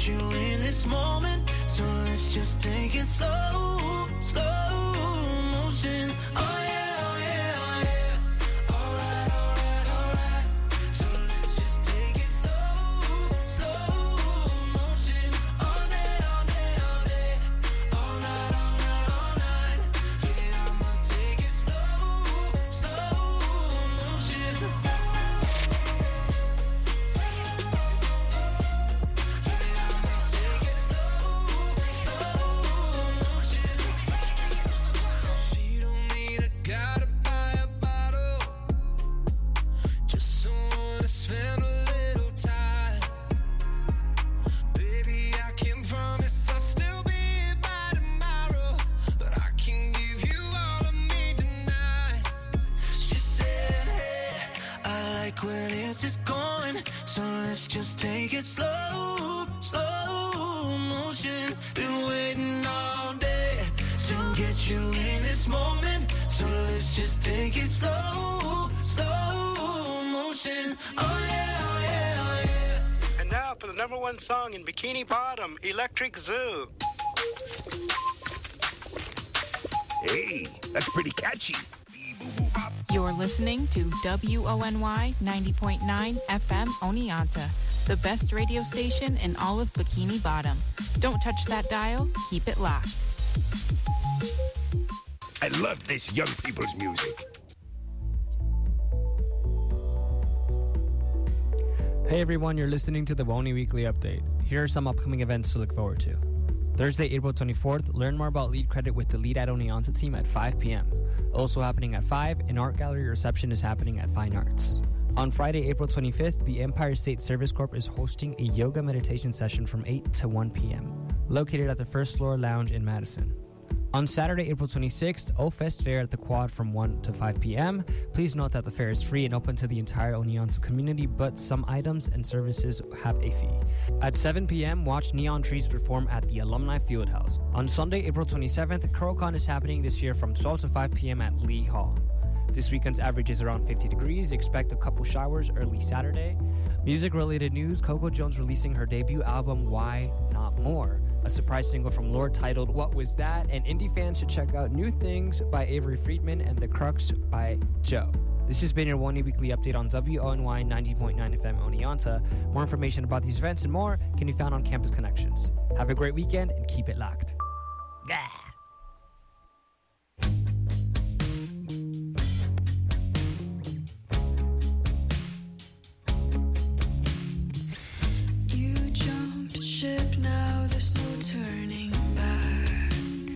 get you in this moment. So let's just take it slow, slow motion. Oh yeah, oh yeah, oh yeah. Alright, alright, alright. So let's just take it slow, slow motion. All day, all day, all day. All night, all night, all night. Yeah, I'ma take it slow, slow motion. Where this is going, so let's just take it slow, slow motion. Been waiting all day to get you in this moment, so let's just take it slow, slow motion. Oh yeah, oh yeah, oh yeah. And now for the #1 song in Bikini Bottom, Electric Zoo. Hey, that's pretty catchy. You're listening to WONY 90.9 FM Oneonta, the best radio station in all of Bikini Bottom. Don't touch that dial, keep it locked. I love this young people's music. Hey everyone, you're listening to the WONY Weekly Update. Here are some upcoming events to look forward to. Thursday, April 24th, learn more about Lead Credit with the Lead at Oneonta team at 5 p.m. Also happening at 5, an art gallery reception is happening at Fine Arts. On Friday, April 25th, the Empire State Service Corp is hosting a yoga meditation session from 8 to 1 p.m., located at the First Floor Lounge in Madison. On Saturday, April 26th, O-Fest Fair at the Quad from 1 to 5 p.m. Please note that the fair is free and open to the entire Oneonta community, but some items and services have a fee. At 7 p.m., watch Neon Trees perform at the Alumni Fieldhouse. On Sunday, April 27th, CurlCon is happening this year from 12 to 5 p.m. at Lee Hall. This weekend's average is around 50 degrees. Expect a couple showers early Saturday. Music-related news, Coco Jones releasing her debut album, Why Not More? A surprise single from Lorde titled What Was That? And indie fans should check out New Things by Avery Friedman and The Crux by Joe. This has been your WONY Weekly Update on WONY 90.9 FM Oneonta. More information about these events and more can be found on Campus Connections. Have a great weekend and keep it locked. Yeah. Ship now, there's no turning back.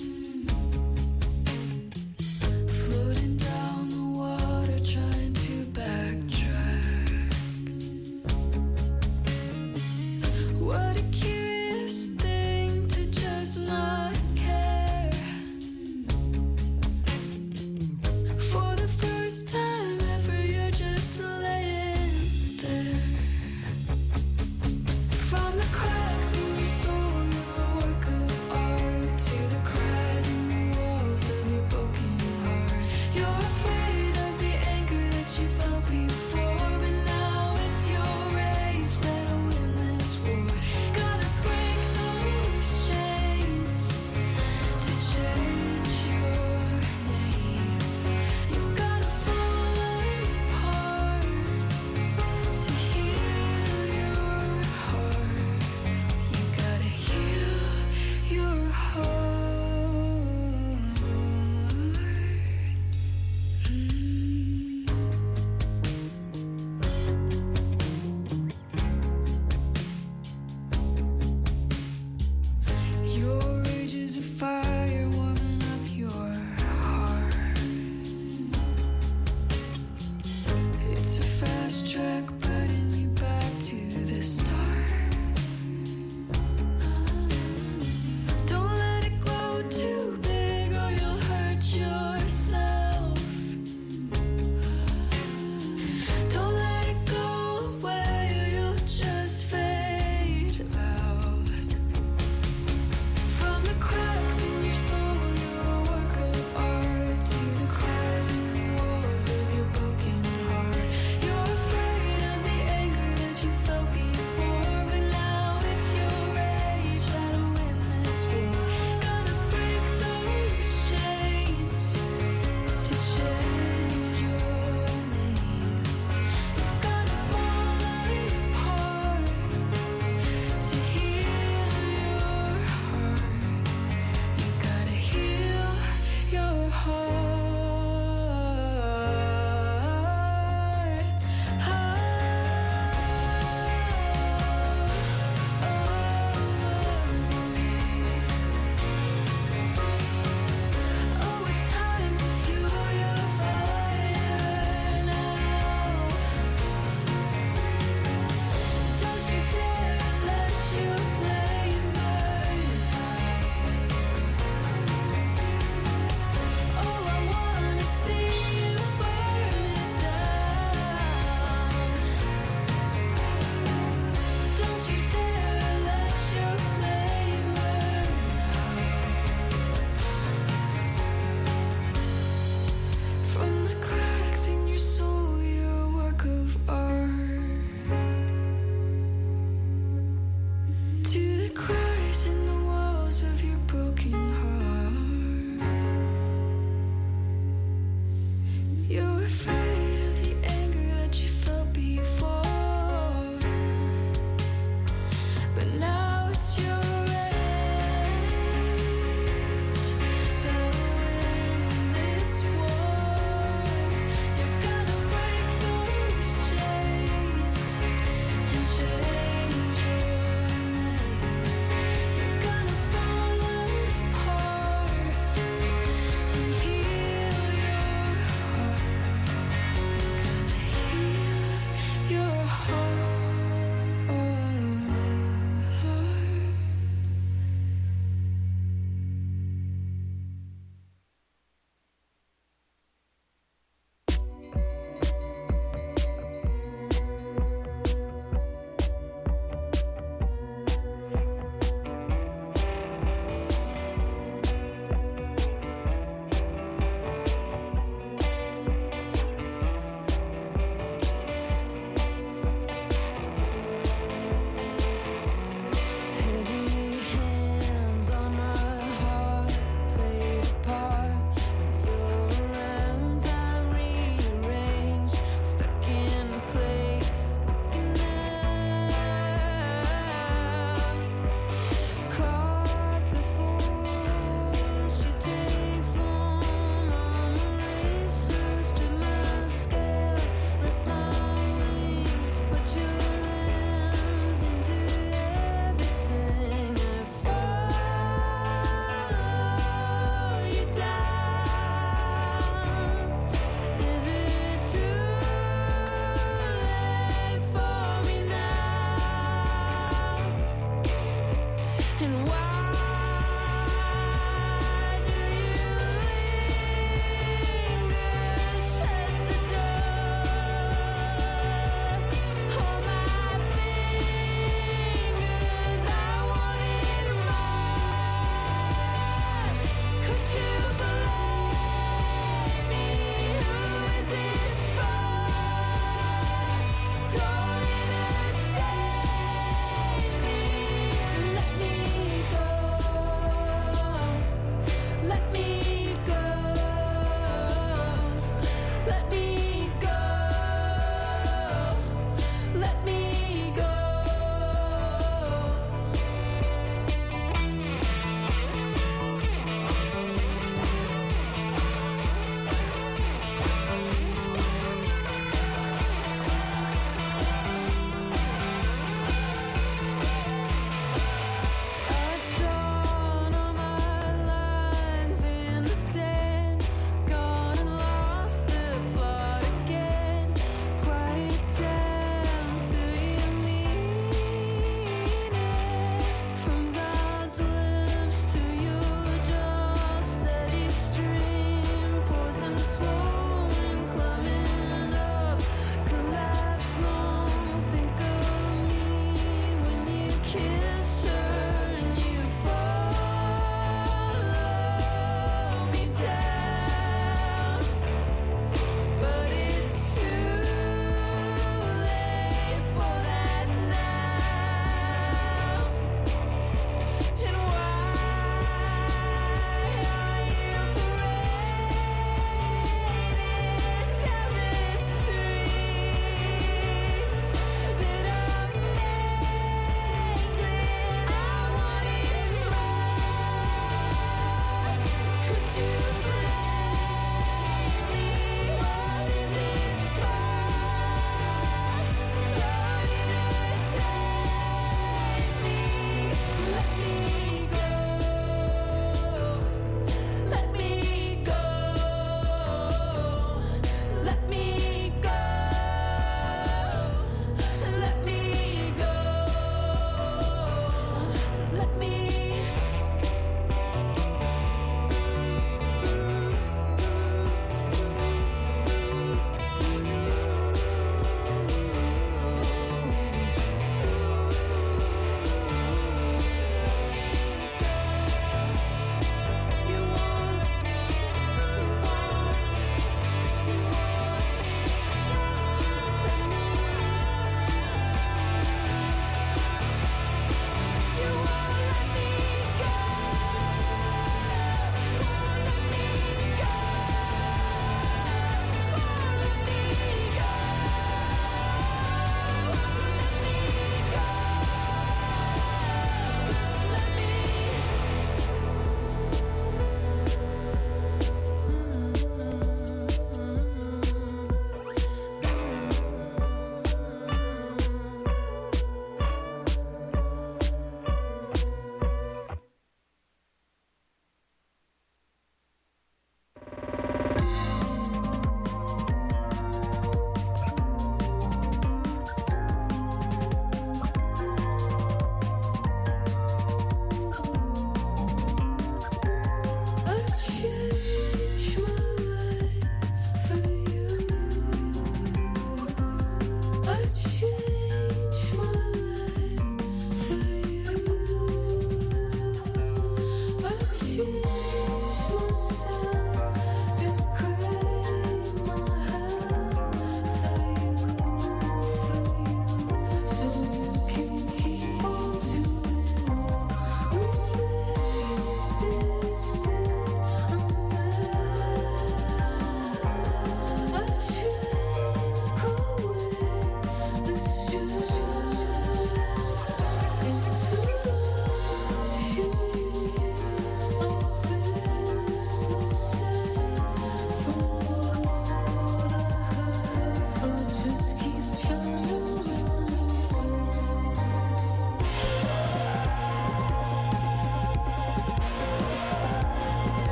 Floating down the water, trying to backtrack. What a curious thing to just not care. For the first time ever, you're just laying there. From the cracks in your soul,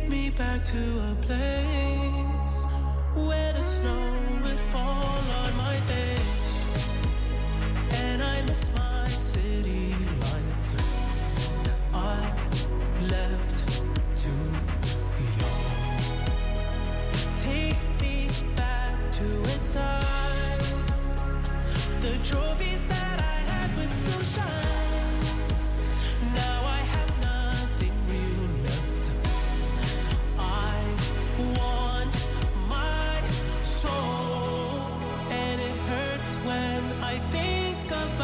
take me back to a place where the snow would fall on my face, and I miss my city lights. I left too young. Take me back to a time the trophies that I had would still shine. Now I have nothing real left. I want my soul, and it hurts when I think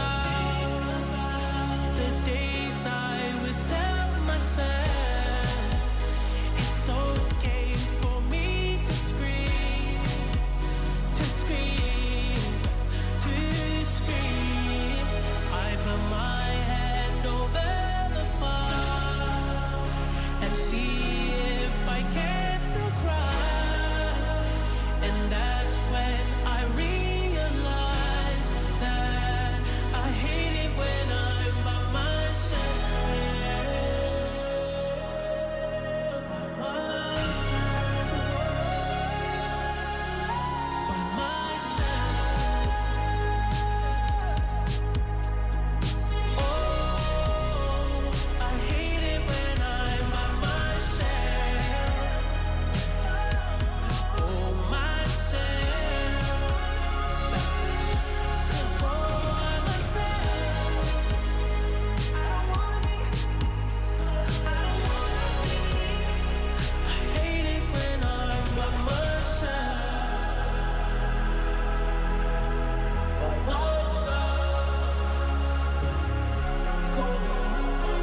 about the days I would tell myself it's okay for me to scream, to scream, to scream. I put my hand over the fire and see if I can still cry. And that's when I realize that I hate it when I'm by myself. By myself. By myself. Oh, I hate it when I'm by myself. Oh, myself. Oh, myself. I don't wanna be. I don't wanna be. I hate it when I'm by myself. By myself. Cold by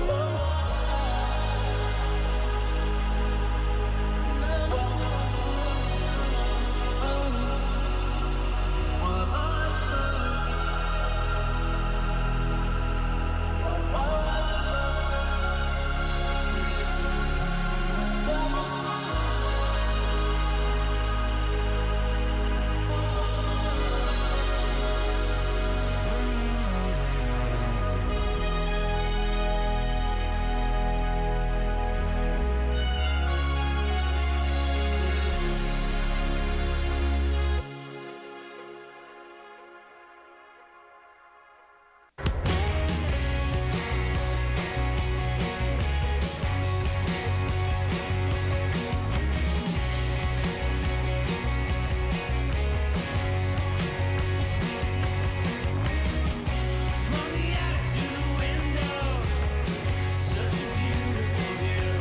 From the attic to the window, such a beautiful view.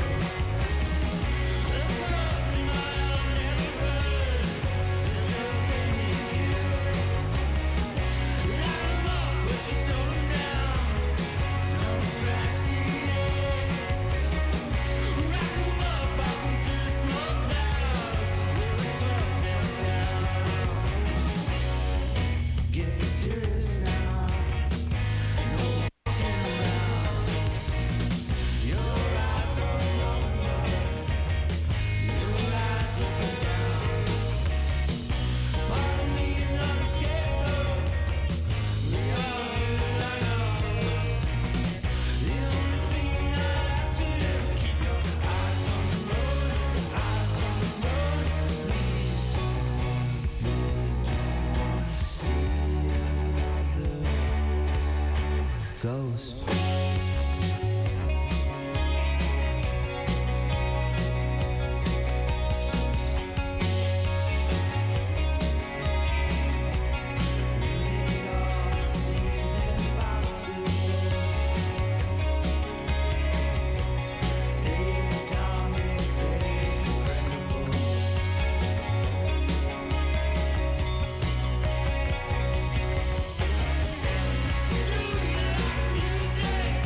Across the mile never heard, just looking at you. Light 'em up, but you tone 'em down. Don't scratch the air. Rock 'em up, pop 'em to the smoke clouds. We're tossed and sound. Getting serious now. Ghost. Music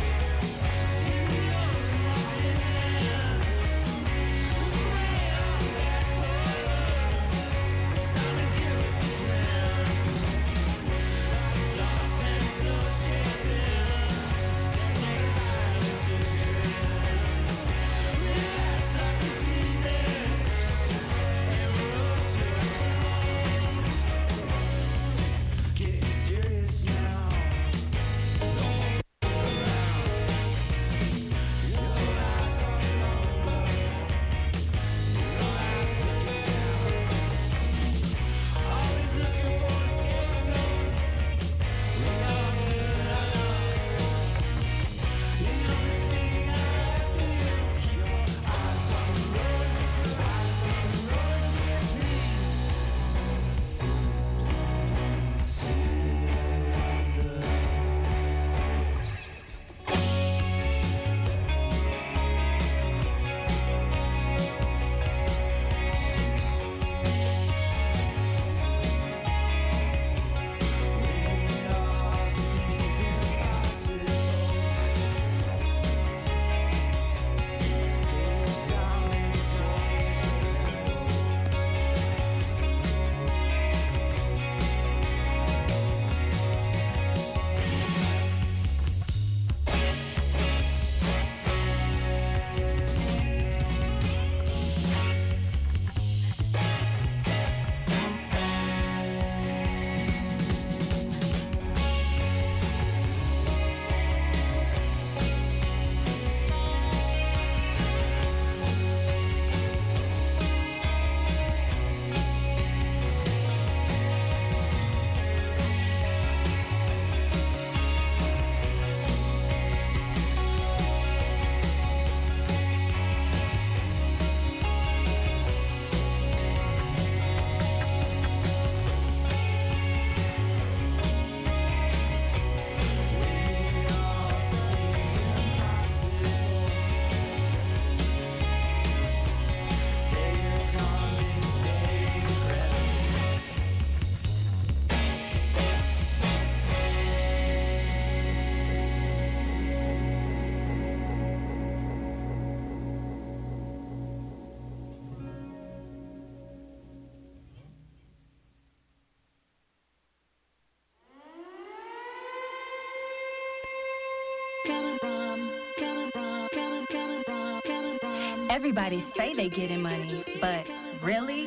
Everybody say they getting money, but really?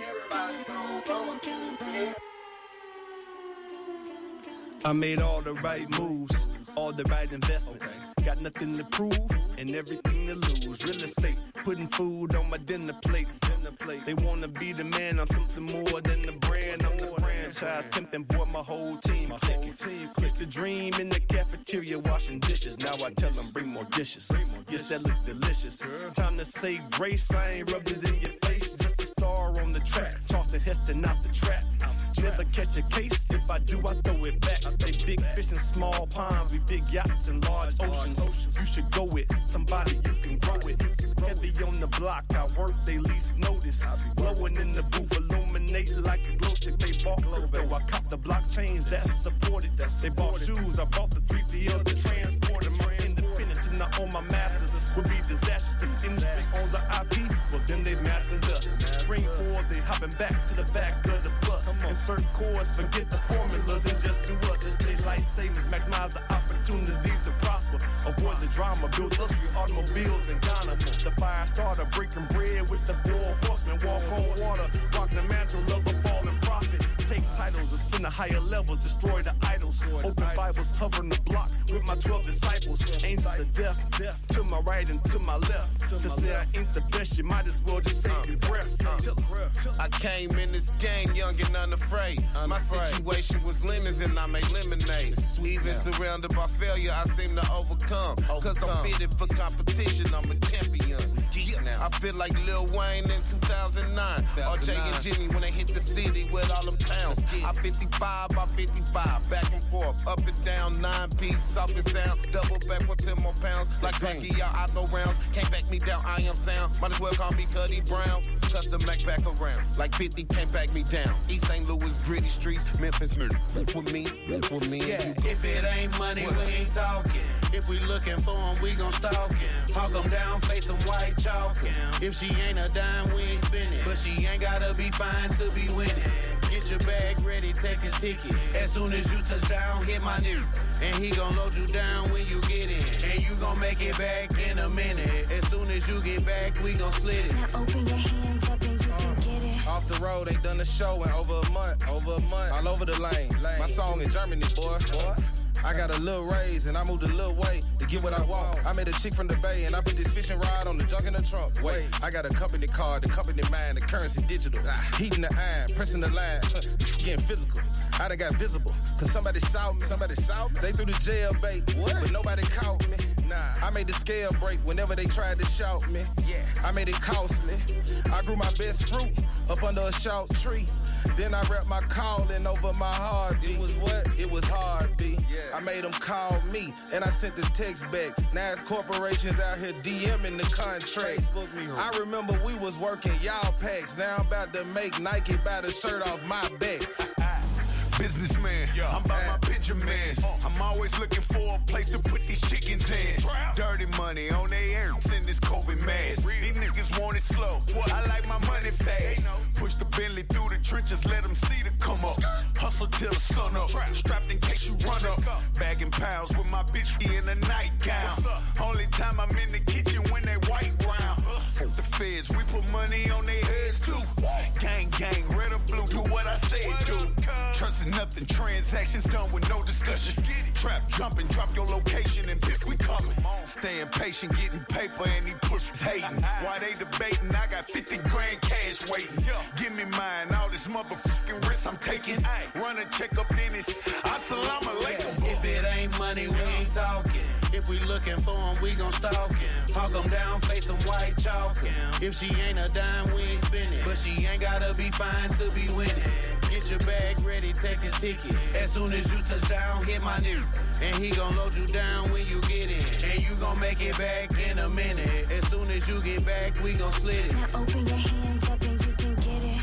I made all the right moves, all the right investments. Got nothing to prove and everything to lose. Real estate, putting food on my dinner plate. They wanna be the man, I'm something more than the brand. I'm the franchise pimping, boy, my whole team clicking. Used to dream in the cafeteria washing dishes. Now I tell them bring more dishes. Yes, that looks delicious. Time to say grace, I ain't rubbed it in your face. Just a star on the track, Charleston Heston out the trap. Never catch a case, if I do, I throw it back. They big fish in small ponds, we big yachts in large oceans. You should go with somebody you can grow it. Heavy on the block, I work, they least notice. Blowing in the booth, illuminate like a glow stick. They bought crypto, I cop the blockchains that's supported. They bought shoes, I bought the 3PLs to transport them. I'm independent and I own my masters. Would be disastrous if industry owns the IP, well then they mastered us. Spring forward, they hopping back to the back of the bus. Insert chords, forget the formulas and just do us. They life savings, maximize the opportunities to prosper. Avoid the drama, build luxury automobiles in Ghana. The fire starter, breaking bread with the 4 horsemen. Walk on water, rocking the mantle of a fallen prophet. Take titles, ascend to higher levels, destroy the idols. Open Bibles, hovering the block with my 12 disciples. Angels of death, to my right and to my left. To say I ain't the best, you might as well just save your breath. I came in this game young and unafraid. My situation was lemons and I made lemonade. Even surrounded by failure, I seem to overcome. Cause I'm fitted for competition, I'm a champion. I feel like Lil Wayne in 2009. RJ and Jimmy when they hit the city with all them pounds. I 55 by 55, back and forth, up and down, 9-piece, soft and sound. Double back for 10 more pounds. Like Pacquiao, I go rounds. Can't back me down, I am sound. Might as well call me Cuddy Brown. Custom Mac back around. Like 50 can't back me down. East St. Louis, gritty streets, Memphis, with me. Yeah, if it ain't money, we ain't talking. If we looking for 'em, we gon' stalk him. Hawk 'em down, face 'em white chalk. If she ain't a dime, we ain't spinning. But she ain't gotta be fine to be winning. Get your bag ready, take his ticket. As soon as you touch down, hit my nigga. And he gon' load you down when you get in. And you gon' make it back in a minute. As soon as you get back, we gon' split it. Now open your hands up and you can get it. Off the road, they done the show in over a month, all over the lane. My song in Germany, boy. I got a little raise and I moved a little way to get what I want. I made a chick from the Bay and I put this fishing rod on the junk in the trunk. Wait, I got a company card, the company mind, the currency digital. Heating the iron, pressing the line, getting physical. I done got visible, cause somebody saw me. They threw the jail bait, but nobody caught me. Nah, I made the scale break whenever they tried to shout me. Yeah, I made it costly. I grew my best fruit up under a shout tree. Then I wrapped my calling over my heart. It was what? It was hard, B. Yeah. I made them call me, and I sent the text back. Now it's corporations out here DMing the contract. I remember we was working y'all packs. Now I'm about to make Nike buy the shirt off my back. Businessman, I'm by my Benjamins. I'm always looking for a place to put these chickens in. Dirty money on their air, in this COVID mask. These niggas want it slow. I like my money fast. Push the Bentley through the trenches, let them see the come up. Hustle till the sun up. Strapped in case you run up. Bagging pounds with my bitch in a nightgown. Only time I'm in the kitchen when they white brown. Fuck the feds, we put money on their heads too. Gang, red or blue, do what I say do. Trusting nothing, transactions done with no discussion. Trap jumping, drop your location and bitch, we coming. Staying patient, getting paper and these pussies hating. Why they debating? I got 50 grand cash waiting. Give me mine, all this motherfucking risk I'm taking. Run a check up Dennis, assalamu alaikum. If it ain't money, we ain't talking. If we looking for 'em, we gon' stalk him. Hawk 'em down, face 'em white chalk. If she ain't a dime, we ain't spinning. But she ain't gotta be fine to be winning. Get your bag ready, take his ticket. As soon as you touch down, hit my nigga. And he gon' load you down when you get in. And you gon' make it back in a minute. As soon as you get back, we gon' split it. Now open your hands up and you can get it.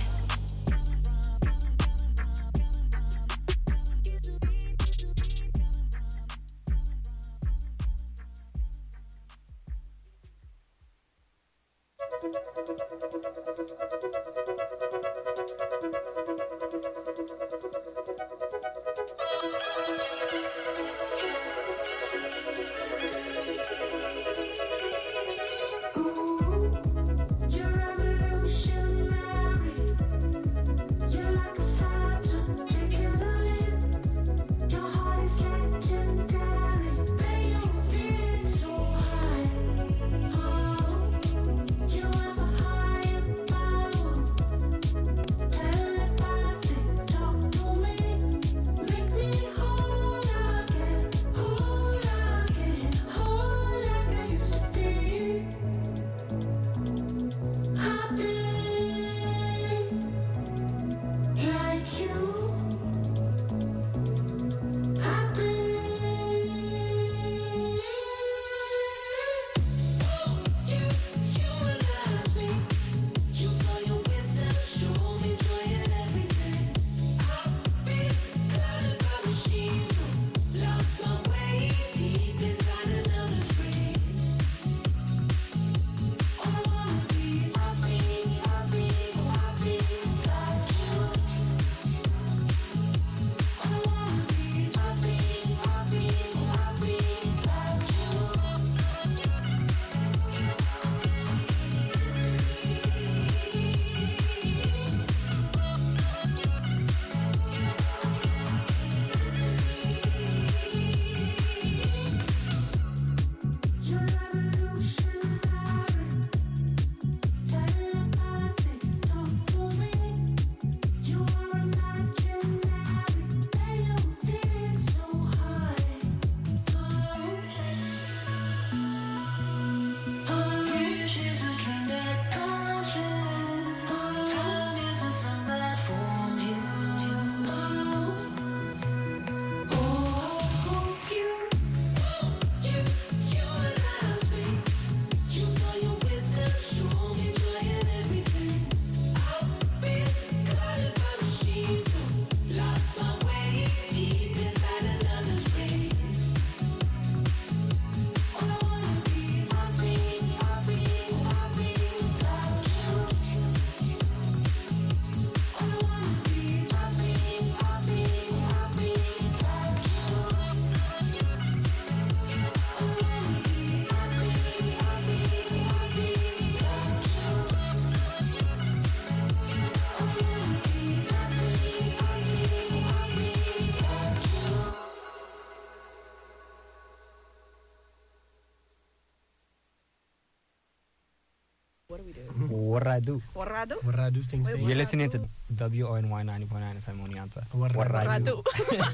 What do we do? What I do. Warrado? Warrado things. Wait, You're listening to WONY 90.9 FM Oneonta. What I do.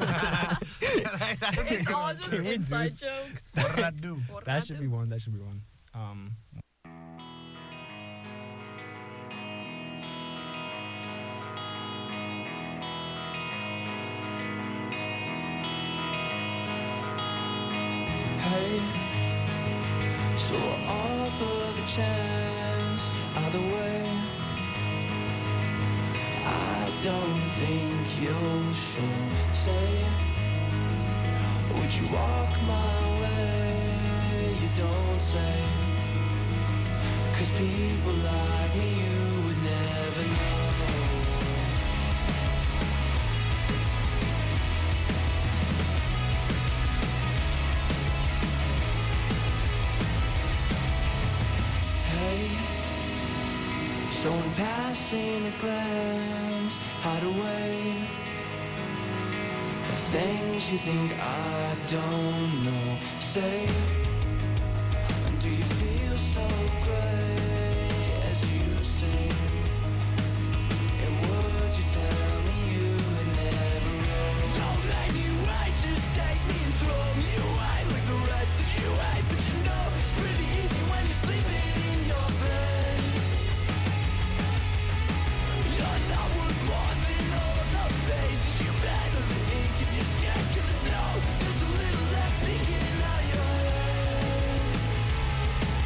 It's all just inside jokes. Warrado. That should be one. That should be one. Hey, so I offer the chance either way. I don't think you'll show. Say, would you walk my way? You don't say, 'cause people like me you would never know. So in passing a glance, hide away the things you think I don't know. Say, do you feel so great as you sing? And would you tell me you would never wrong? Don't let me right, just take me and throw me away like the rest of you ain't. But you know it's pretty easy when you're sleeping in your bed. You're not worth more than all the faces you better than ink in your skin. 'Cause I know there's a little left thinking out your head.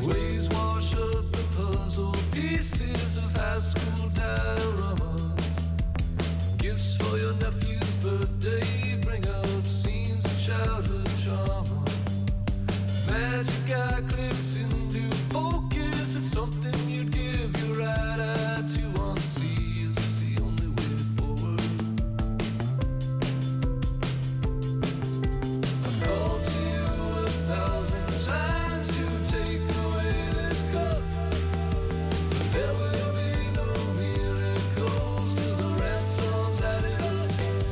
Waves wash up the puzzle pieces of high school dioramas. Gifts for your nephew's birthday bring up scenes of childhood trauma. Magic eye clicks into focus. It's something you'd give your right eye to unsee. Is this the only way forward? I've called to you 1,000 times to take away this cup. There will be no miracles till the ransom's added up.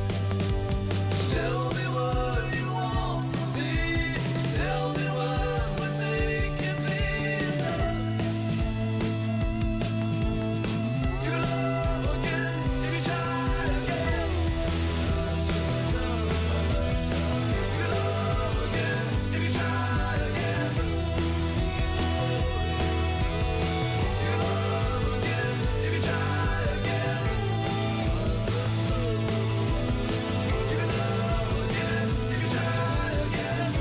Tell me what you want from me. Tell me what would make it be enough. You love again if you try again. You love again if you try again. You love again if you try again. You love again if you try again.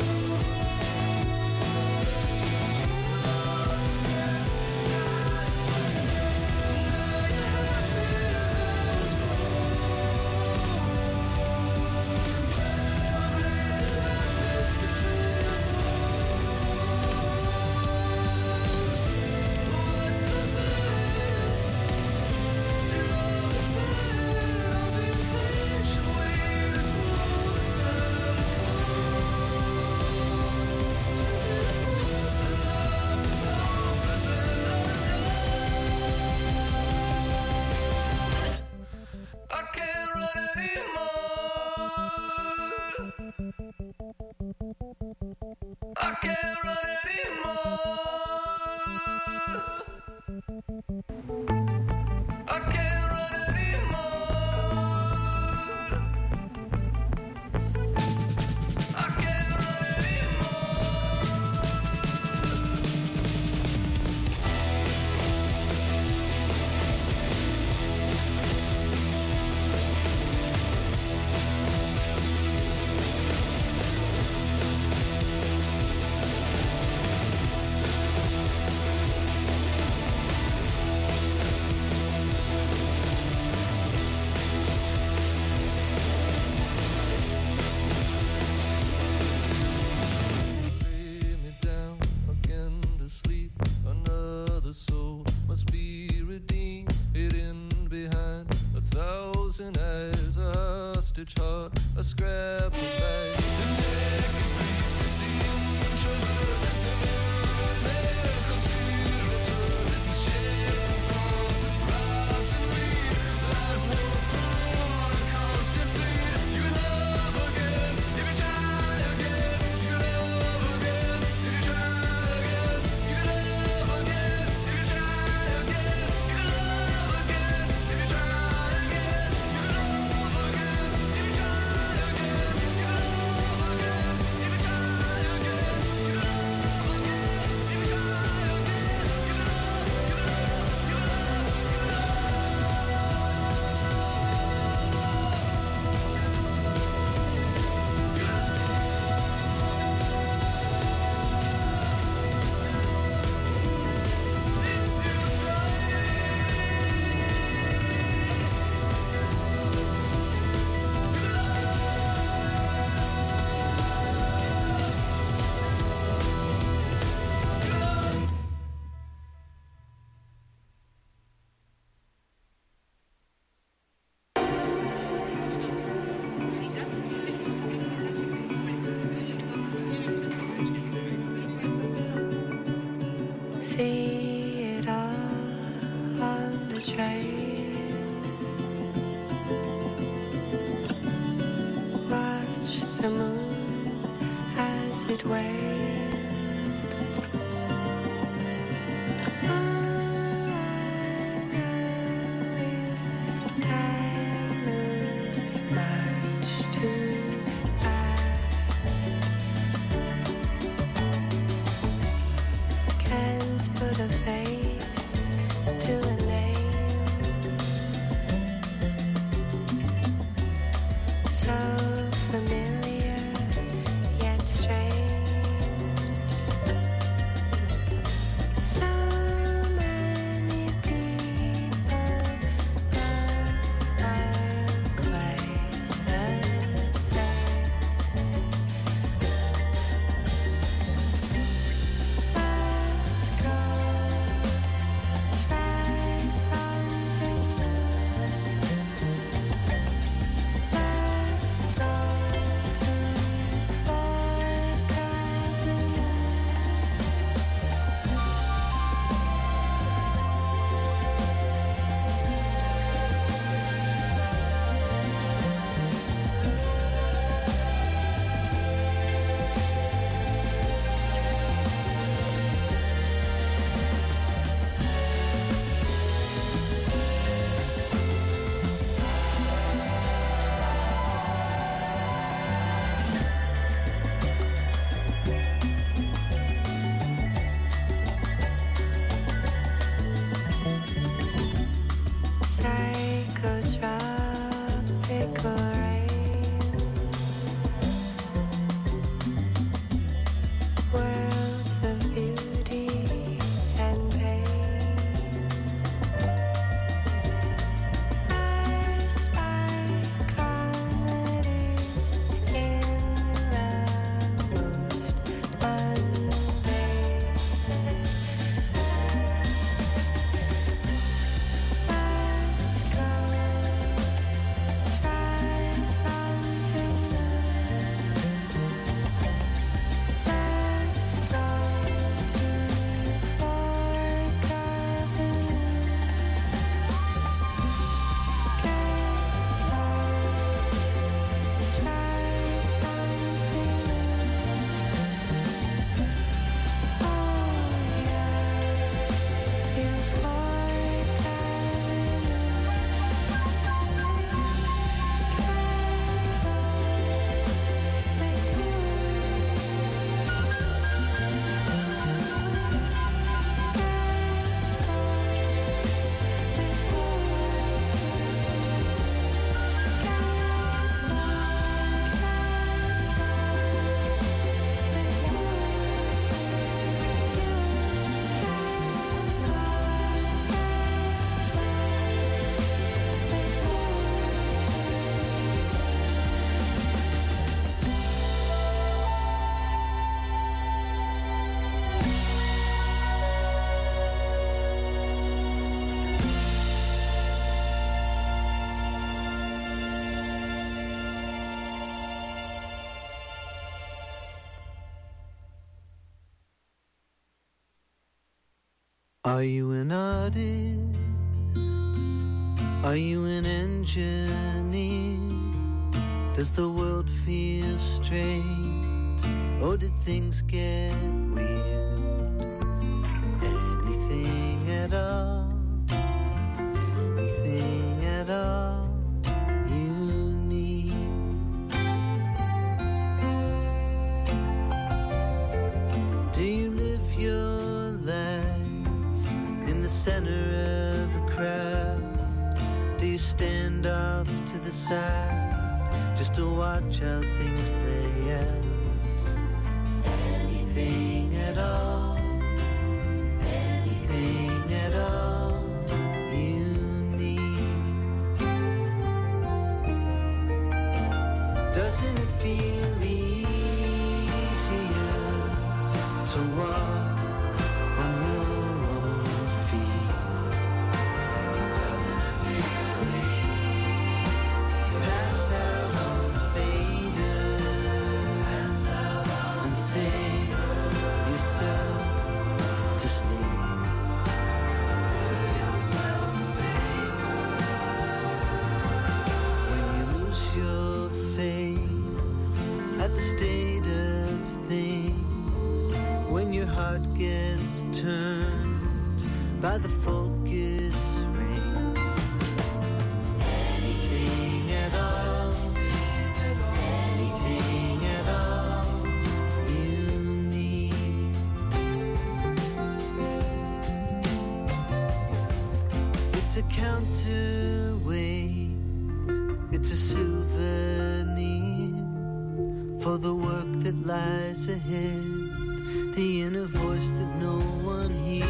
I can't run anymore. I can't run anymore. I can't run anymore. I can't run lay me down again to sleep. Another soul must be redeemed, hidden behind 1,000 eyes. A hostage heart, a scrap of light. The naked priest, the introvert, the miracle spiritual, the shape from rocks and weed. Like war protocols to feed. You love again if you try again. You love again if you try again. You love again if you try again. You love again if you try again. You love again if you try again. You love again if you try again. You love again if you try See it all on the train. Watch the moon as it wanes. All I know is time moves much too fast. Can't put a face to a name. Are you an artist? Are you an engineer? Does the world feel straight? Or did things get weird? Anything at all? Anything at all you need? Do you live your life in the center of a crowd? Do you stand off to the side just to watch how things play out? Anything at all? Anything at all you need? Doesn't it feel easier to walk on your own feet? Doesn't it feel easier? Pass out on the fader and sing yourself to sleep. When you lose your faith at the state of things, when your heart gets turned by the focus ring, anything at all, anything at all you need. It's a counterweight, it's a souvenir for the work that lies ahead, the inner voice that no one hears.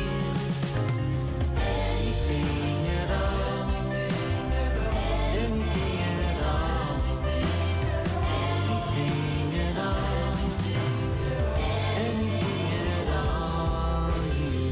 Anything at all, anything at all, anything at all, anything at all you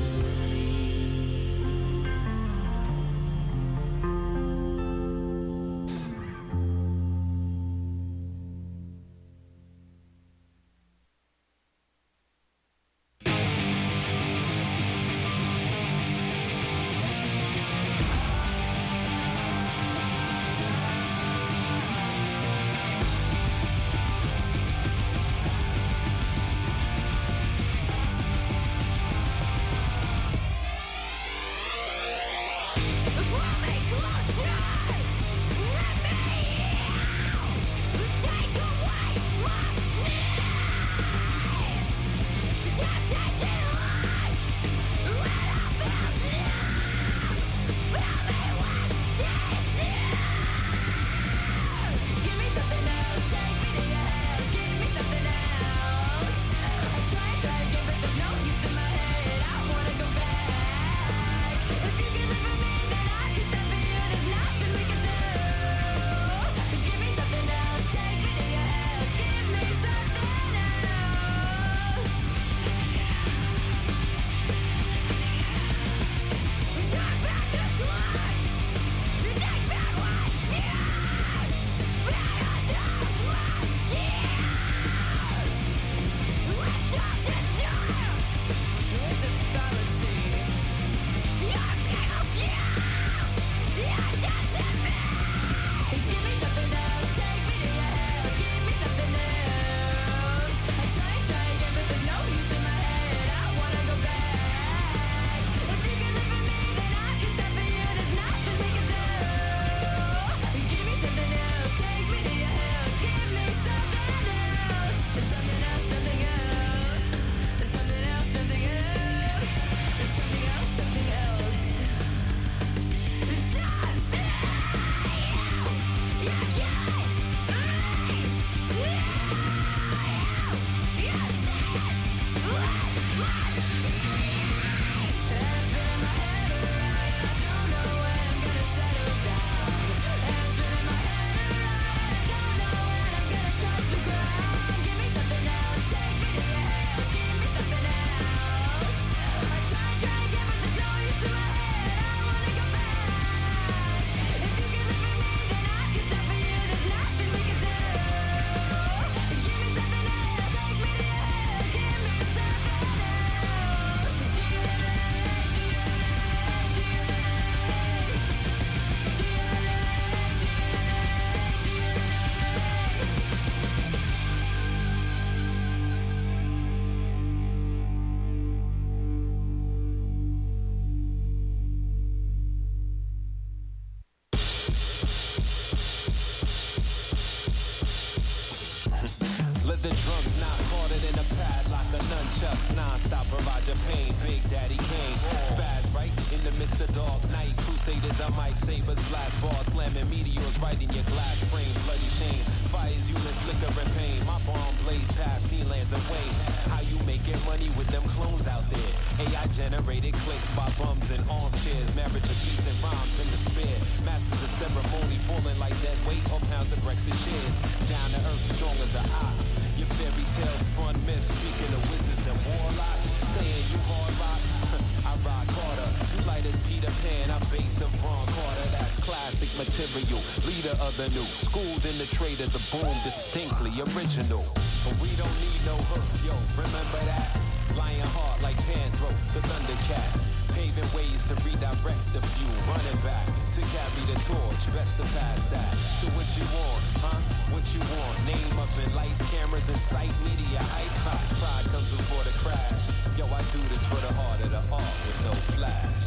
The drums knock harder than a padlock, a nunchucks, non-stop Roger Payne, Big Daddy Kane. Spaz right in the midst of dark night. Crusaders are Mike Sabers, blast bars, slamming meteors right in your glass frame. Bloody shame, fires you in flicker and pain. My bomb blaze past sea lands away. How you making money with them clones out there? AI generated clicks by bums and armchairs. Marriage of peace and rhymes in despair. Masters of ceremony falling like dead weight or pounds of Brexit shares. Down to earth, strong as an ox. Your fairy tale spun myths, speaking of wizards and warlocks. Saying you hard rock, I rock harder. You light as Peter Pan, I'm bass of Ron Carter. That's classic material, leader of the new. Schooled in the trade of the boom, distinctly original. But we don't need no hooks, yo, remember that? Lion heart like Panthro, the Thundercat. Paving ways to redirect the few, running back to carry the torch, best to pass that. So what you want, huh? What you want? Name up in lights, cameras, and sight, media, hype, hot. Pride comes before the crash. Yo, I do this for the heart of the art with no flash.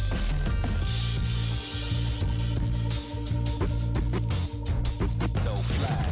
No flash.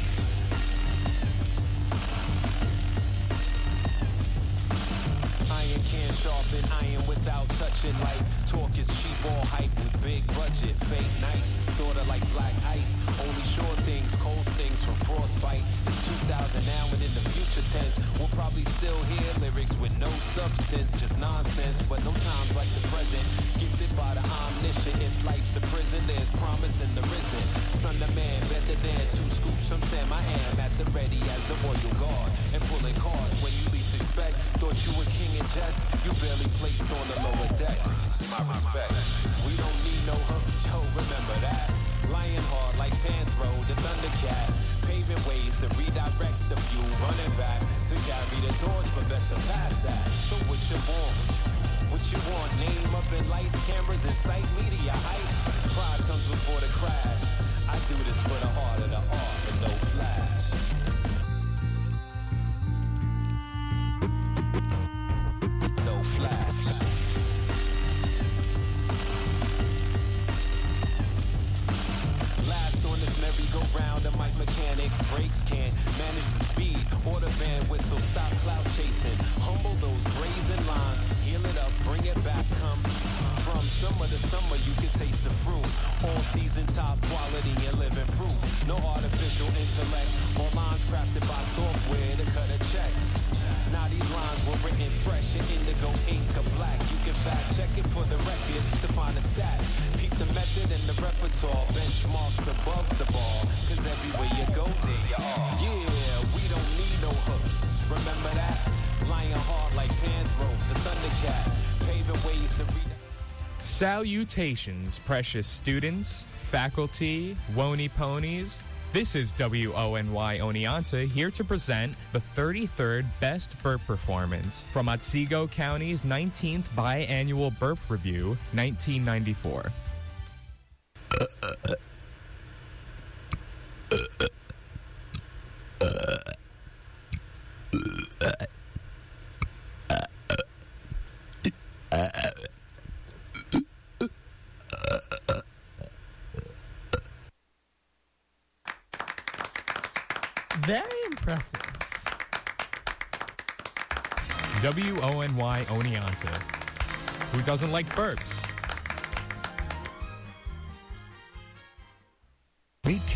Iron can't sharpen iron without touching. Like talk is cheap, all hype with big budget. Fake nice, sorta like black ice. Only short things, cold stings from frostbite. It's 2000 now and in the future tense, we'll probably still hear lyrics with no substance, just nonsense. But no times like the present, gifted by the omniscient. If life's a prison, there's promise in the risen. Son of man, better than 2 scoops from Sam. I am at the ready as a royal guard and pulling cards when you least expect. Thought you were king in jest, you barely placed on the lower deck. My respect. We don't need no hooks, yo, remember that. Lion hard like Panthro, the Thundercat. Paving ways to redirect the few, running back to carry the torch, but best to pass that. So what you want? What you want? Name up in lights, cameras, and sight, media hype. Pride comes before the crash. I do this for the heart of the art and no flash. No flash. Last on this merry-go-round, the mic mechanics brakes can't manage the speed or the bandwidth, so stop cloud chasing. Humble those brazen lines, heal it up, bring it back. Come from summer to summer, you can taste the fruit. All season, top quality and living proof. No artificial intellect, all lines crafted by software to cut a check. Now these lines were written fresh in indigo ink or black. You can fact check it for the record to find the stats. Peep the method and the repertoire, benchmarks above the bar. Cause everywhere you go, there you are. Yeah, we don't need no hooks. Remember that? Lion hard like Panthro, the Thundercat. Paving ways to read. Salutations, precious students, faculty, Wony ponies. This is WONY Oneonta here to present the 33rd Best Burp Performance from Otsego County's 19th Biannual Burp Review, 1994. Very impressive. WONY Oneonta. Who doesn't like burps? Meet